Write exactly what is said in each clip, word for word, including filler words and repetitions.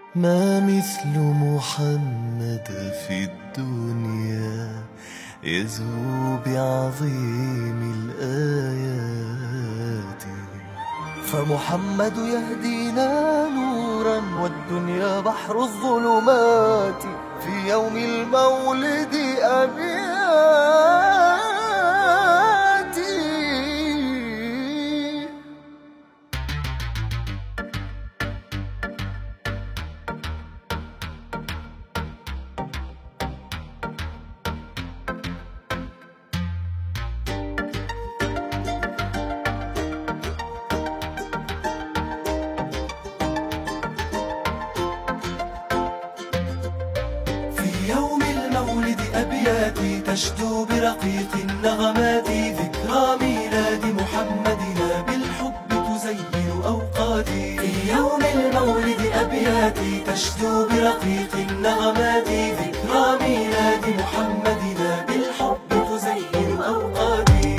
ما مثل محمد في الدنيا يزهو بعظيم الآيات. فمحمد يهدينا نورا والدنيا بحر الظلمات، في يوم المولد أبياتي. يوم المولد أبياتي تشدو برقيق النغمات، ذكرى ميلاد محمدنا بالحب تزين أوقاتي. في يوم المولد أبياتي تشدو برقيق النغمات، ذكرى ميلاد محمدنا بالحب تزين أوقاتي.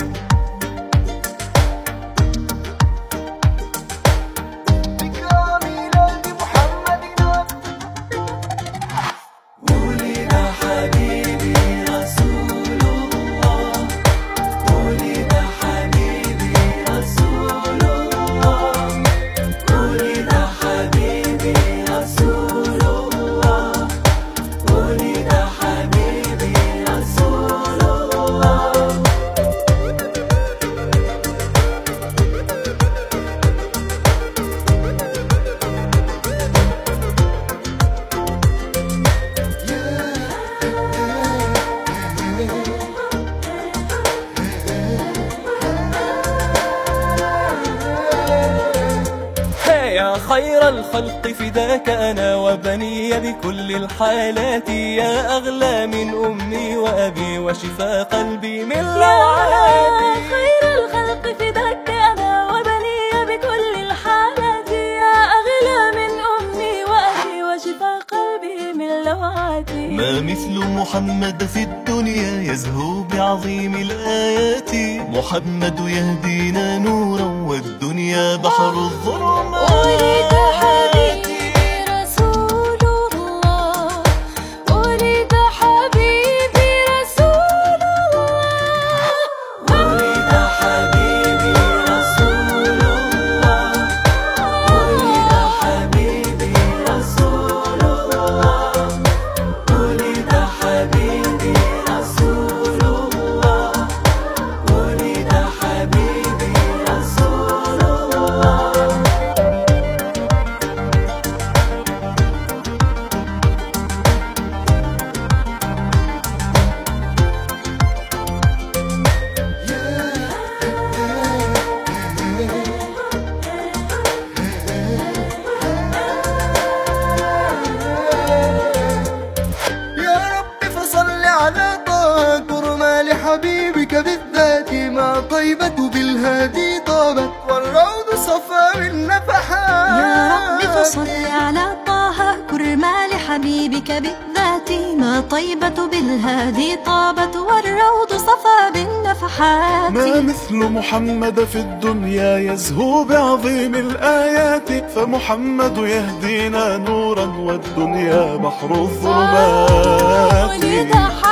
يا خير الخلق فداك أنا وبني بكل الحالات، يا أغلى من أمي وأبي وشفاء قلبي من لوعاتي. يا خير الخلق فداك أنا وبني بكل الحالات، يا أغلى من أمي وأبي وشفاء قلبي من لوعاتي. ما مثل محمد في الدنيا يزهو بعظيم الآيات، محمد يهدينا نورا والدنيا بحر الظلمات. ولد حبيبي رسول الله، ولد حبيبي رسول الله، ولد حبيبي رسول الله، ولد حبيبي رسول الله، ولد حبيبي رسول الله، ولد حبيبي رسول الله. حبيبك بالذات ما طيبة بالهادي طابت، والروض صفا بالنفحات. يا رب فصل على طه كرمال حبيبك بالذات، ما طيبة بالهادي طابت والروض صفا بالنفحات. ما مثل محمد في الدنيا يزهو بعظيم الآيات، فمحمد يهدينا نورا والدنيا بحر الظلمات.